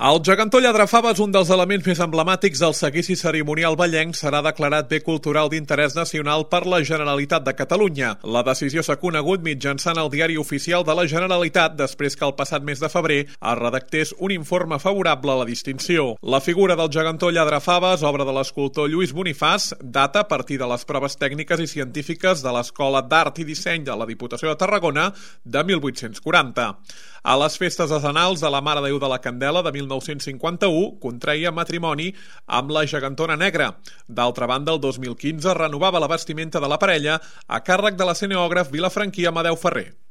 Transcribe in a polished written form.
El gegantó Lladrafava és un dels elements més emblemàtics del seguici cerimonial vallenc. Serà declarat bé cultural d'interès nacional per la Generalitat de Catalunya. La decisió s'ha conegut mitjançant el Diari Oficial de la Generalitat després que el passat mes de febrer es redactés un informe favorable a la distinció. La figura del gegantó Lladrafava és obra de l'escultor Lluís Bonifàs, data a partir de les proves tècniques i científiques de l'Escola d'Art i Disseny de la Diputació de Tarragona de 1840. A les festes decenals de la Mare de Déu de la Candela de 1951 contreia matrimoni amb la gegantona negra. D'altra banda, el 2015 renovava la vestimenta de la parella a càrrec de l'escenògraf vilafranquí Amadeu Ferrer.